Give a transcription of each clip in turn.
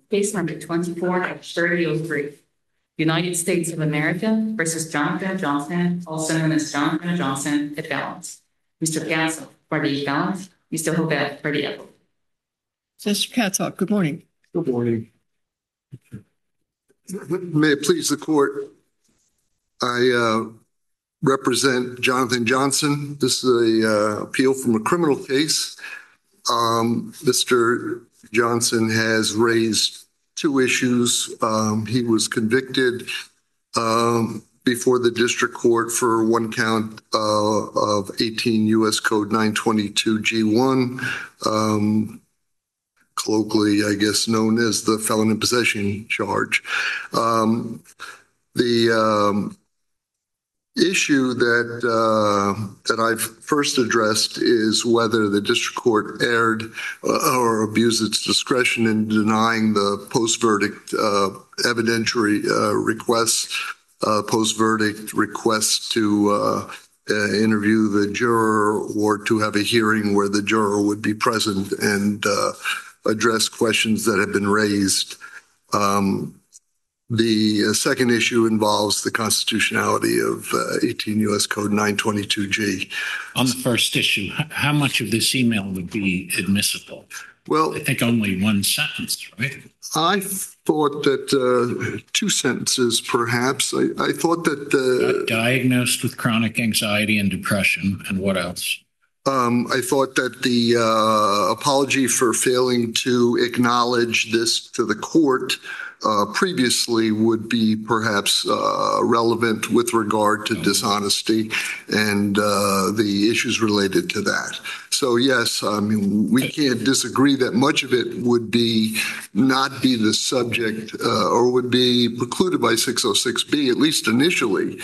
Case number 24-3003. United States of America versus Jonathan Johnson, also known as Jonathan Johnson, appellant. Mr. Piazza for the appellant, Mr. Hobet for the appellant. Mr. Piazza, good morning. Good morning. May it please the court, I represent Jonathan Johnson. This is an appeal from a criminal case. Mr. Johnson has raised two issues. He was convicted before the district court for one count of 18 U.S. Code 922 G1, colloquially, I guess, known as the felon in possession charge. The issue that I've first addressed is whether the district court erred or abused its discretion in denying the post-verdict evidentiary requests, post-verdict requests to interview the juror or to have a hearing where the juror would be present and address questions that have been raised. The second issue involves the constitutionality of 18 U.S. Code 922G. On the first issue, how much of this email would be admissible? Well, I think only one sentence, right? I thought that two sentences, perhaps. I thought that... diagnosed with chronic anxiety and depression, and what else? I thought that the apology for failing to acknowledge this to the court previously would be perhaps relevant with regard to dishonesty and the issues related to that. So yes, I mean, we can't disagree that much of it would not be the subject or would be precluded by 606B, at least initially.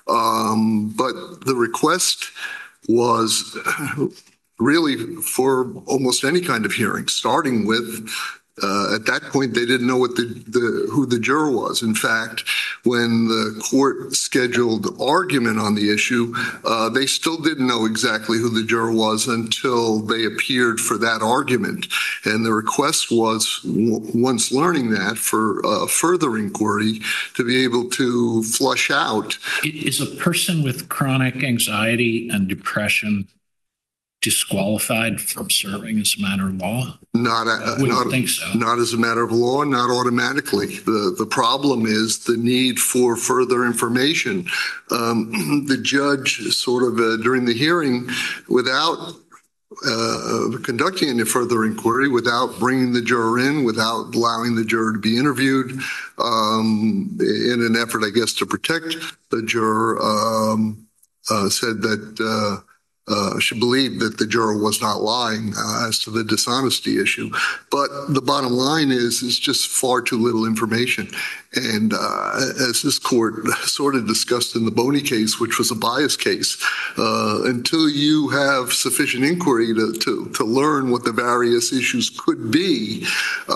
But the request was really for almost any kind of hearing, starting with at that point, they didn't know what who the juror was. In fact, when the court scheduled argument on the issue, they still didn't know exactly who the juror was until they appeared for that argument. And the request was, once learning that, for further inquiry to be able to flush out. Is a person with chronic anxiety and depression disqualified from serving as a matter of law? I wouldn't think so. Not as a matter of law, not automatically. The problem is the need for further information. The judge sort of during the hearing, without conducting any further inquiry, without bringing the juror in, without allowing the juror to be interviewed, in an effort, I guess, to protect the juror, said that she believed that the juror was not lying as to the dishonesty issue. But the bottom line is just far too little information. And as this court sort of discussed in the Boney case, which was a bias case, until you have sufficient inquiry to learn what the various issues could be,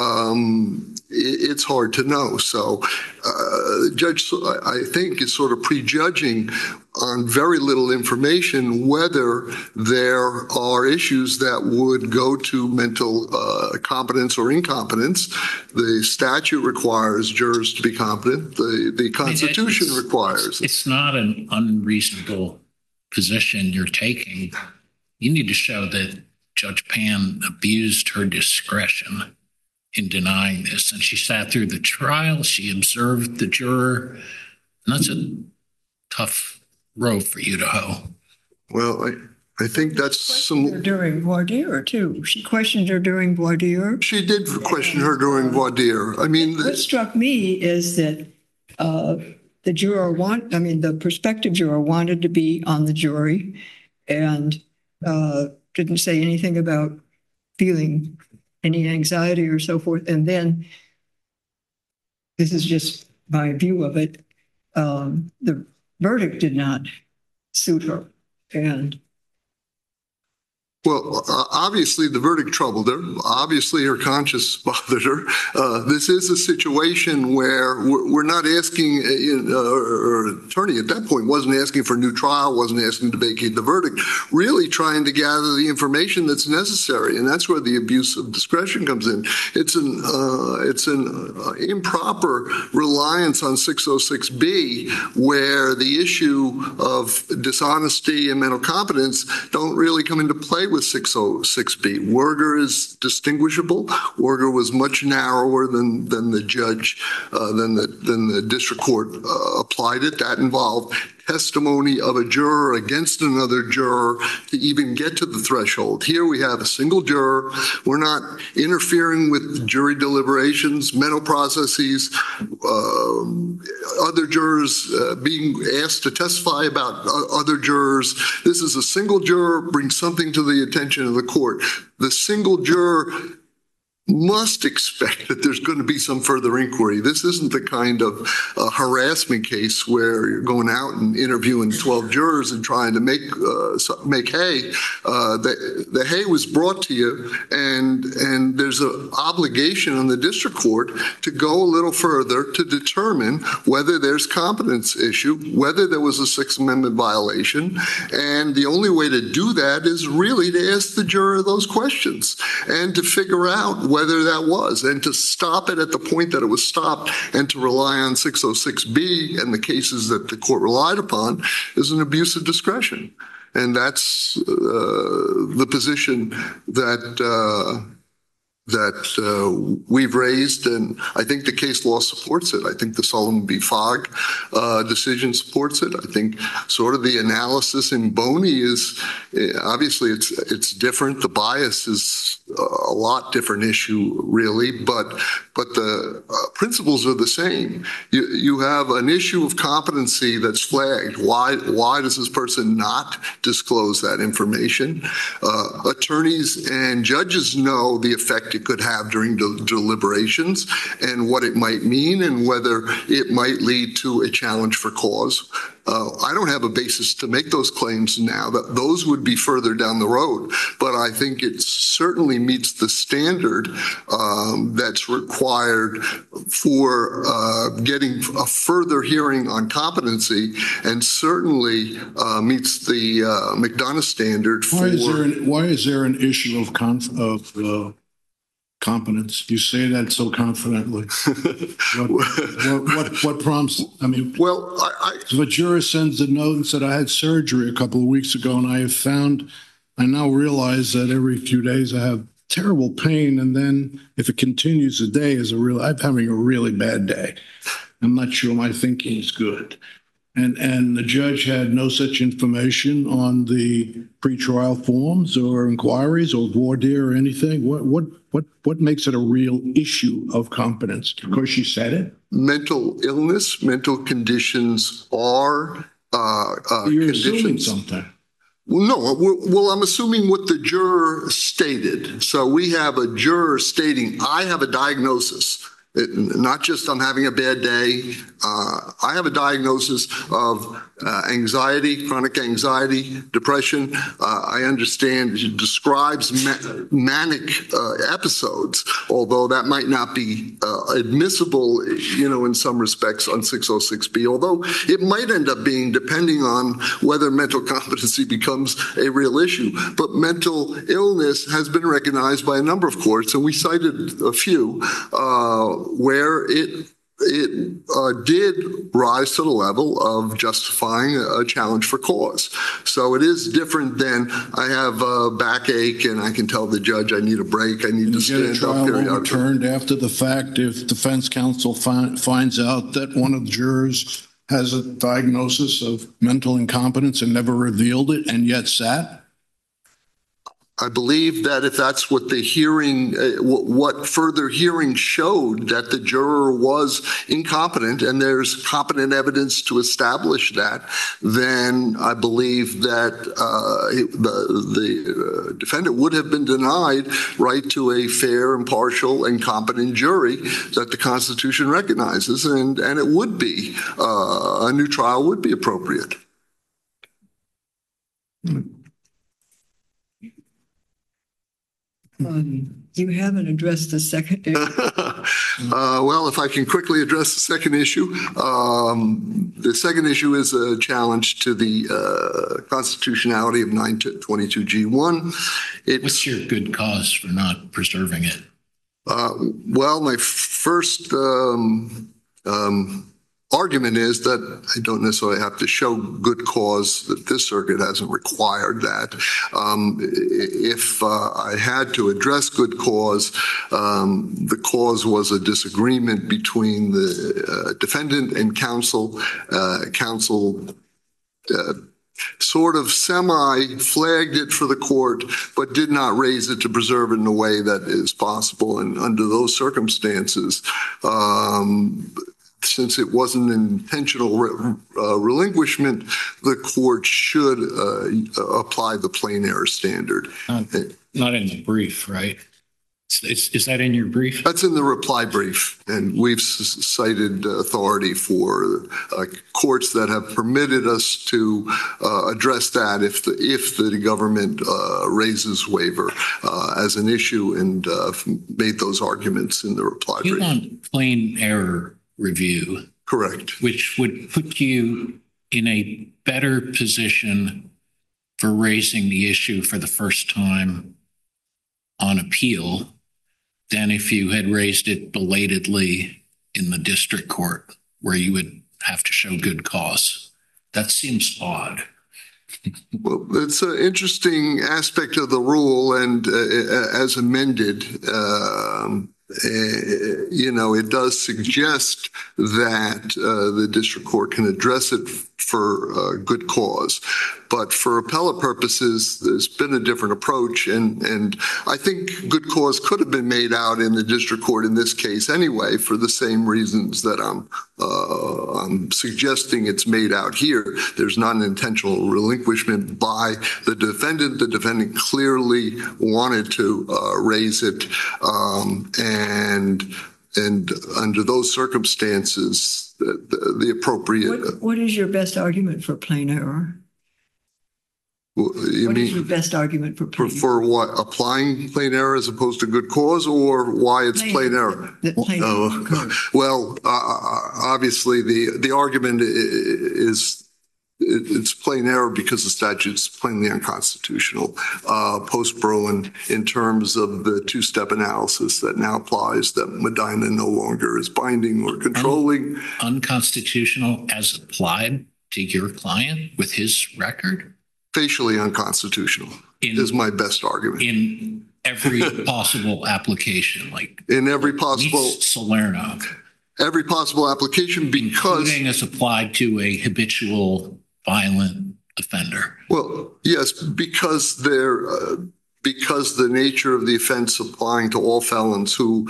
it's hard to know. So the judge, I think, is sort of prejudging on very little information whether there are issues that would go to mental competence or incompetence. The statute requires jurors to be competent. The Constitution requires. It's not an unreasonable position you're taking. You need to show that Judge Pan abused her discretion in denying this. And she sat through the trial. She observed the juror. And that's a tough row for you to hoe. Well, I think that's some... During voir dire, too. She questioned her during voir dire. She did question her during voir dire. I mean... What struck me is that the juror the prospective juror wanted to be on the jury and didn't say anything about feeling any anxiety or so forth. And then, this is just my view of it, the verdict did not suit her. And Well, obviously the verdict troubled her. Obviously her conscience bothered her. This is a situation where we're not asking, or attorney at that point wasn't asking for a new trial, wasn't asking to vacate the verdict, really trying to gather the information that's necessary. And that's where the abuse of discretion comes in. It's an improper reliance on 606B, where the issue of dishonesty and mental competence don't really come into play with 606B. Werger is distinguishable. Werger was much narrower than the judge, than the district court applied it. That involved testimony of a juror against another juror to even get to the threshold. Here we have a single juror. We're not interfering with jury deliberations, mental processes, other jurors being asked to testify about other jurors. This is a single juror, brings something to the attention of the court. The single juror must expect that there's going to be some further inquiry. This isn't the kind of harassment case where you're going out and interviewing 12 jurors and trying to make hay. The hay was brought to you, and there's an obligation on the district court to go a little further to determine whether there's competence issue, whether there was a Sixth Amendment violation, and the only way to do that is really to ask the juror those questions and to figure out whether that was, and to stop it at the point that it was stopped, and to rely on 606B and the cases that the court relied upon is an abuse of discretion. And that's the position that we've raised, and I think the case law supports it. I think the Sullivan v. Fogg decision supports it. I think sort of the analysis in Boney is, obviously it's different. The bias is a lot different issue, really, but the principles are the same. You have an issue of competency that's flagged. Why does this person not disclose that information? Attorneys and judges know the effect it could have during deliberations and what it might mean and whether it might lead to a challenge for cause. I don't have a basis to make those claims now. That those would be further down the road, but I think it certainly meets the standard that's required for getting a further hearing on competency, and certainly meets the McDonough standard for. Why is there an issue of competence? You say that so confidently. What prompts? I mean, well, the juror sends a note and said, "I had surgery a couple of weeks ago, and I now realize that every few days I have terrible pain, and then if it continues, a day I'm having a really bad day. I'm not sure my thinking is good." And the judge had no such information on the pretrial forms or inquiries or voir dire or anything. What makes it a real issue of competence? Because she said it. Mental illness, mental conditions are You're conditions. assuming something. Well, no. I'm assuming what the juror stated. So we have a juror stating, "I have a diagnosis." Not just I'm having a bad day. I have a diagnosis of anxiety, chronic anxiety, depression. I understand it describes manic episodes, although that might not be admissible, in some respects on 606B, although it might end up being, depending on whether mental competency becomes a real issue. But mental illness has been recognized by a number of courts, and we cited a few where it did rise to the level of justifying a challenge for cause. So it is different than I have a backache and I can tell the judge I need a break, I need to stand up. Get a trial overturned after the fact if defense counsel finds out that one of the jurors has a diagnosis of mental incompetence and never revealed it and yet sat? I believe that if that's what the hearing, what further hearing showed, that the juror was incompetent and there's competent evidence to establish that, then I believe that the defendant would have been denied right to a fair, impartial, and competent jury that the Constitution recognizes, and it would be, a new trial would be appropriate. You haven't addressed the second. Well, if I can quickly address the second issue. The second issue is a challenge to the constitutionality of 922G1. What's your good cause for not preserving it? Well, my first argument is that I don't necessarily have to show good cause, that this circuit hasn't required that. If I had to address good cause, the cause was a disagreement between the defendant and counsel. Counsel sort of semi-flagged it for the court, but did not raise it to preserve it in a way that is possible. And under those circumstances, since it wasn't an intentional relinquishment, the court should apply the plain error standard. Not in the brief, right? Is that in your brief? That's in the reply brief, and we've cited authority for courts that have permitted us to address that if the government raises waiver as an issue, and made those arguments in the reply brief. You want plain error review. Correct. Which would put you in a better position for raising the issue for the first time on appeal than if you had raised it belatedly in the district court, where you would have to show good cause. That seems odd. Well, it's an interesting aspect of the rule, and as amended, it does suggest that the district court can address it for good cause. But for appellate purposes, there's been a different approach. And I think good cause could have been made out in the district court in this case anyway, for the same reasons that I'm suggesting it's made out here. There's not an intentional relinquishment by the defendant. The defendant clearly wanted to raise it. And under those circumstances, the appropriate. What is your best argument for plain error? What is your best argument for plain error? For what? Applying plain error as opposed to good cause, or why it's plain error? Well, obviously the argument is it's plain error because the statute's plainly unconstitutional. Post-Bruen, in terms of the two-step analysis that now applies, that Medina no longer is binding or controlling. Unconstitutional as applied to your client with his record? Facially unconstitutional is my best argument. In every possible application, like in every possible Salerno. Every possible application, because including as applied to a habitual violent offender. Well, yes, because the nature of the offense applying to all felons who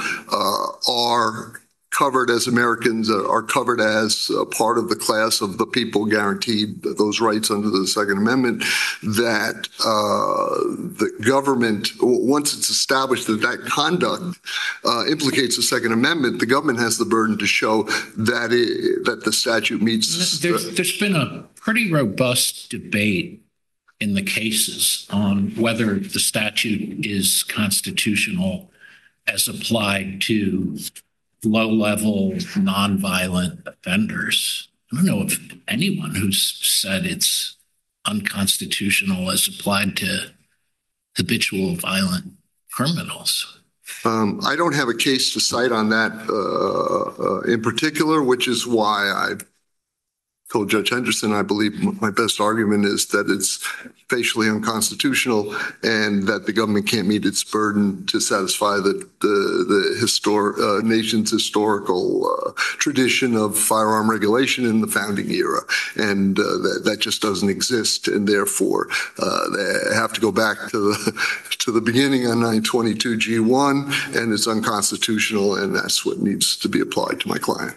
are covered as Americans, are covered as part of the class of the people guaranteed those rights under the Second Amendment, that the government, once it's established that that conduct implicates the Second Amendment, the government has the burden to show that that the statute meets. There's been a pretty robust debate in the cases on whether the statute is constitutional as applied to low-level, nonviolent offenders. I don't know if anyone who's said it's unconstitutional as applied to habitual violent criminals. I don't have a case to cite on that in particular, which is why I told Judge Henderson, I believe my best argument is that it's facially unconstitutional and that the government can't meet its burden to satisfy the nation's historical tradition of firearm regulation in the founding era. And that just doesn't exist. And therefore, they have to go back to the beginning on 922G1, and it's unconstitutional, and that's what needs to be applied to my client.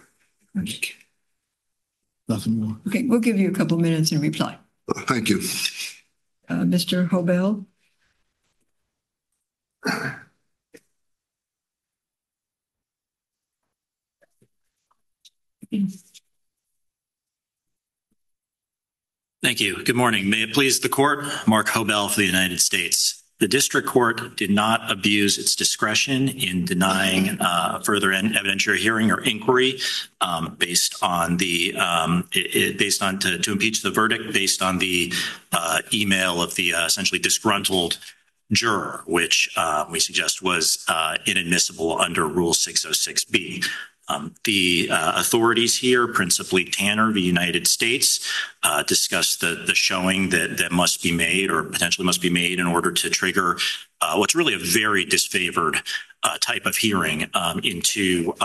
Nothing more. Okay, we'll give you a couple minutes in reply. Thank you. Mr. Hobel. Thank you. Good morning. May it please the court, Mark Hobel for the United States. The district court did not abuse its discretion in denying further evidentiary hearing or inquiry based on the to impeach the verdict based on the email of the essentially disgruntled juror, which we suggest was inadmissible under Rule 606B. The authorities here, principally Tanner, the United States, discussed the showing that must be made or potentially must be made in order to trigger what's really a very disfavored type of hearing into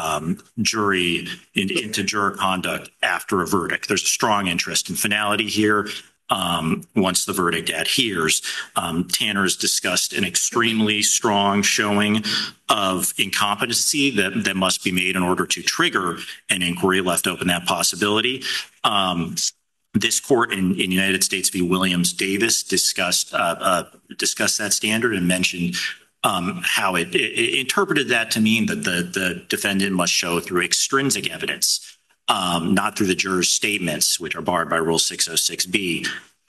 juror conduct after a verdict. There's a strong interest in finality here. Once the verdict adheres, Tanner has discussed an extremely strong showing of incompetency that must be made in order to trigger an inquiry, left open that possibility. This court in United States v. Williams Davis discussed that standard and mentioned how it interpreted that to mean that the defendant must show through extrinsic evidence, not through the juror's statements, which are barred by Rule 606B,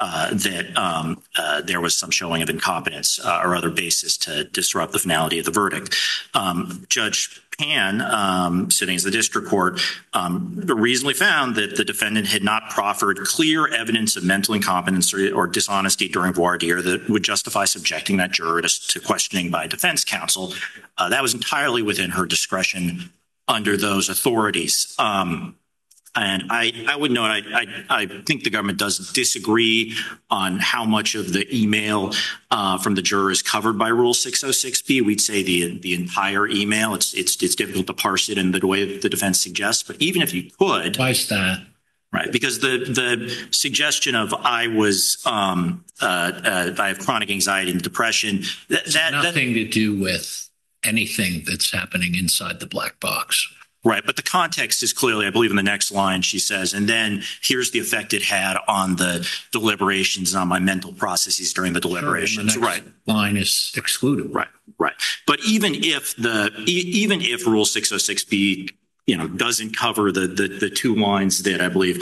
that there was some showing of incompetence or other basis to disrupt the finality of the verdict. Judge Pan, sitting as the district court, reasonably found that the defendant had not proffered clear evidence of mental incompetence or dishonesty during voir dire that would justify subjecting that juror to questioning by defense counsel. That was entirely within her discretion under those authorities. And I would note, I think the government does disagree on how much of the email from the juror is covered by Rule 606B. We'd say the entire email. It's difficult to parse it in the way that the defense suggests. But even if you could, Why is that? Right, because the suggestion of I have chronic anxiety and depression. That nothing to do with anything that's happening inside the black box. Right, but the context is clearly, I believe in the next line, she says, and then here's the effect it had on the deliberations and on my mental processes during the deliberations. Sure, the next line is excluded. Right. But even if Rule 606B, doesn't cover the two lines that I believe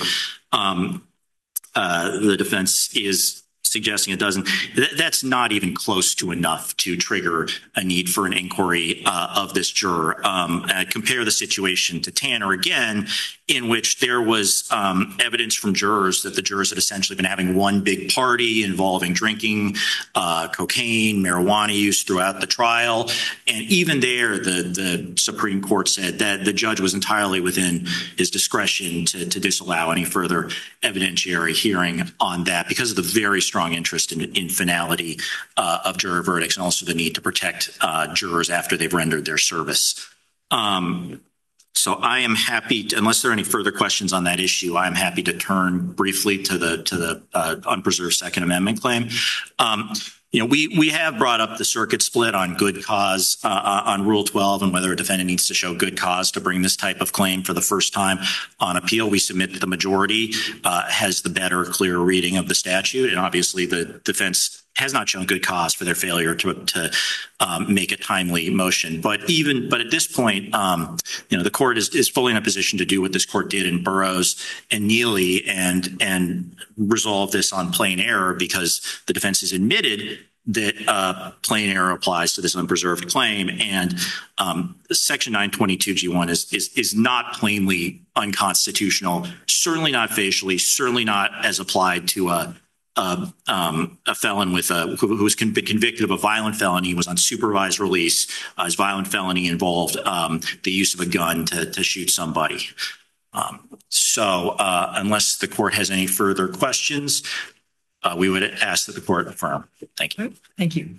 the defense is suggesting it doesn't, that's not even close to enough to trigger a need for an inquiry of this juror. Compare the situation to Tanner again, in which there was evidence from jurors that the jurors had essentially been having one big party involving drinking, cocaine, marijuana use throughout the trial. And even there, the Supreme Court said that the judge was entirely within his discretion to disallow any further evidentiary hearing on that because of the very strong interest in finality of juror verdicts and also the need to protect jurors after they've rendered their service. So I am happy, unless there are any further questions on that issue, I am happy to turn briefly to the unpreserved Second Amendment claim. We have brought up the circuit split on good cause on Rule 12 and whether a defendant needs to show good cause to bring this type of claim for the first time on appeal. We submit that the majority has the better, clear reading of the statute, and obviously the defense has not shown good cause for their failure to make a timely motion. But at this point, the court is fully in a position to do what this court did in Burroughs and Neely and resolve this on plain error because the defense has admitted that plain error applies to this unpreserved claim. And Section 922G1 is not plainly unconstitutional, certainly not facially, certainly not as applied to a felon who was convicted of a violent felony, was on supervised release. His violent felony involved the use of a gun to shoot somebody. So unless the court has any further questions, we would ask that the court affirm. Thank you. Thank you.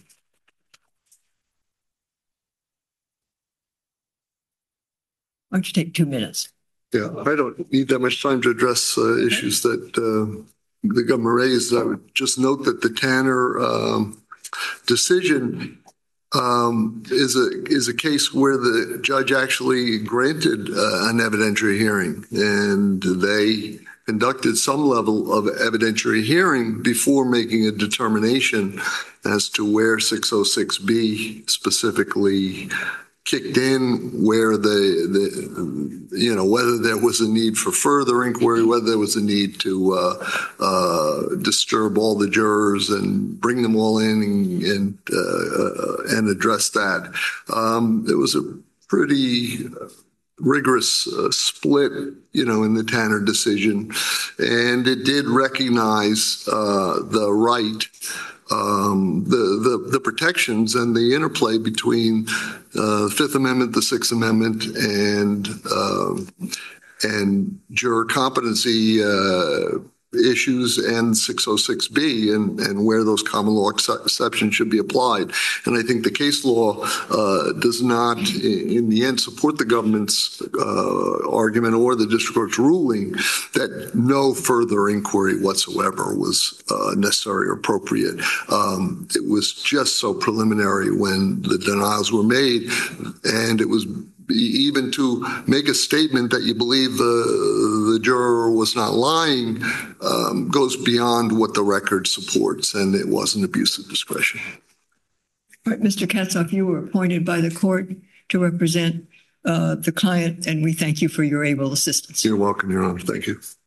Why don't you take 2 minutes? Yeah, I don't need that much time to address issues that the government raised. I would just note that the Tanner decision is a case where the judge actually granted an evidentiary hearing, and they conducted some level of evidentiary hearing before making a determination as to where 606B specifically kicked in, where whether there was a need for further inquiry, whether there was a need to disturb all the jurors and bring them all in and address that. It was a pretty rigorous split, in the Tanner decision, and it did recognize the right, the protections and the interplay between the Fifth Amendment, the Sixth Amendment, and juror competency issues and 606B and where those common law exceptions should be applied. And I think the case law does not, in the end, support the government's argument or the district court's ruling that no further inquiry whatsoever was necessary or appropriate. It was just so preliminary when the denials were made, and it was even to make a statement that you believe the juror was not lying goes beyond what the record supports, and it was an abuse of discretion. All right, Mr. Katzoff, you were appointed by the court to represent the client, and we thank you for your able assistance. You're welcome, Your Honor. Thank you.